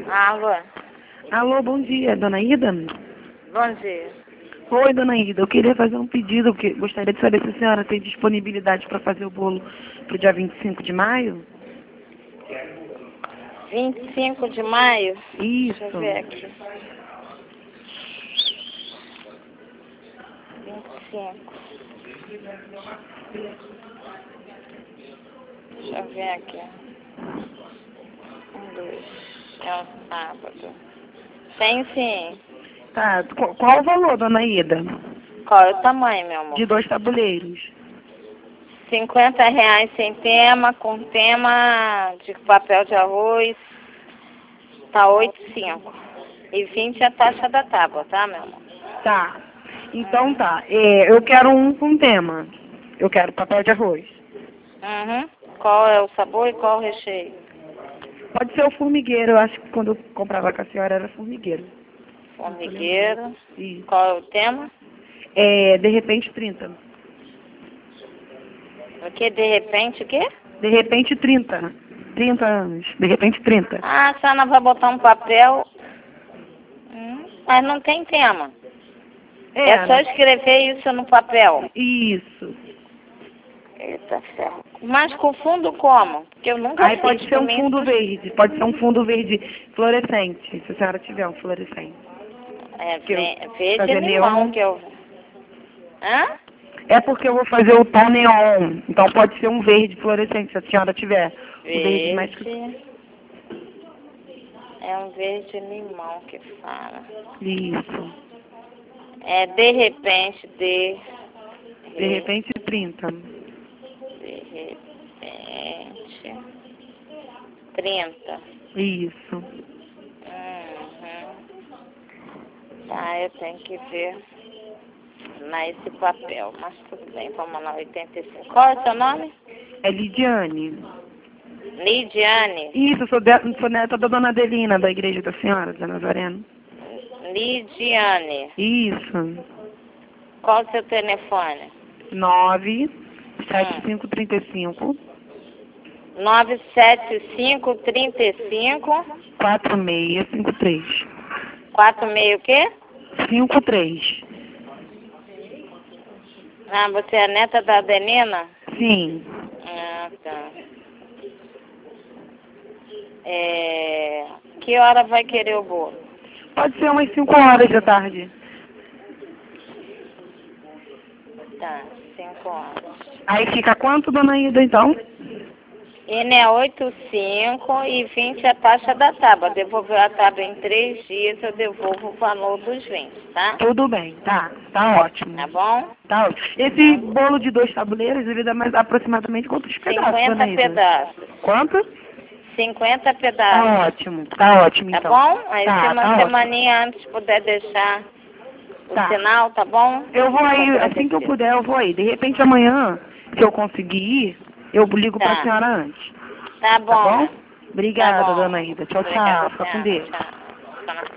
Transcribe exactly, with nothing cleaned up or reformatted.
Alô? Alô, bom dia, dona Ida? Bom dia. Oi, dona Ida, eu queria fazer um pedido, que gostaria de saber se a senhora tem disponibilidade para fazer o bolo para o dia vinte e cinco de maio? vinte e cinco de maio? Isso. Deixa eu ver aqui. vinte e cinco. Deixa eu ver aqui. Um, dois. É um sábado. Tem sim. Tá, qu- qual o valor, dona Ida? Qual é o tamanho, meu amor? De dois tabuleiros. cinquenta reais sem tema, com tema de papel de arroz, tá oito e cinco. E vinte a taxa da tábua, tá, meu amor? Tá, então tá. É, eu quero um com tema. Eu quero papel de arroz. Uhum. Qual é o sabor e qual o recheio? Pode ser o formigueiro, eu acho que quando eu comprava com a senhora era formigueiro. Formigueiro. Isso. Qual é o tema? É, de repente trinta. O que? De repente, o quê? De repente trinta. trinta anos. De repente trinta. Ah, a senhora vai botar um papel. Hum, mas não tem tema. É, é só escrever isso no papel. Isso. Eita ferro. Mas com fundo como? Porque eu nunca Aí fiz. pode ser um comigo. fundo verde. Pode ser um fundo verde fluorescente, se a senhora tiver um fluorescente. É, Que eu verde fazer limão neon. que eu... Hã? É porque eu vou fazer o tom neon. Então pode ser um verde fluorescente, se a senhora tiver. Verde. O verde mais... É um verde limão que fala. Isso. É de repente, de... De repente trinta. De repente... trinta. Isso. Uhum. Tá, eu tenho que ver nesse papel, mas tudo bem, vamos lá, oitenta e cinco. Qual é o seu nome? É Lidiane. Lidiane. Isso, eu sou, de, sou neta da dona Adelina, da igreja da senhora, da Nazareno. Lidiane. Isso. Qual o seu telefone? nove sete cinco três cinco. nove sete cinco, trinta e cinco. quatro seis cinco três. quatro meio o quê? cinco três. Ah, você é a neta da Adelina? Sim. Ah, tá. É... Que hora vai querer o bolo? Pode ser umas cinco horas da tarde. Tá, cinco horas. Aí fica quanto, dona Ida, então? N é oito cinco e vinte a taxa da tábua. Devolveu a tábua em três dias, eu devolvo o valor dos vinte, tá? Tudo bem, tá. Tá ótimo. Tá bom? Tá ótimo. Esse bolo de dois tabuleiros, ele dá mais aproximadamente quantos pedaços, dona cinquenta Ida? pedaços. Quanto? cinquenta pedaços. Tá ótimo, tá ótimo, Tá então. bom? Aí tá, se uma tá semaninha antes puder deixar o tá. sinal, tá bom? Eu vou aí, assim que eu puder, eu vou aí. De repente amanhã, se eu conseguir ir, eu ligo tá. pra senhora antes. Tá bom. Tá bom? Obrigada, tá bom. dona Ida. Tchau, Obrigada, tchau. Fica com senhora. Deus. Tchau.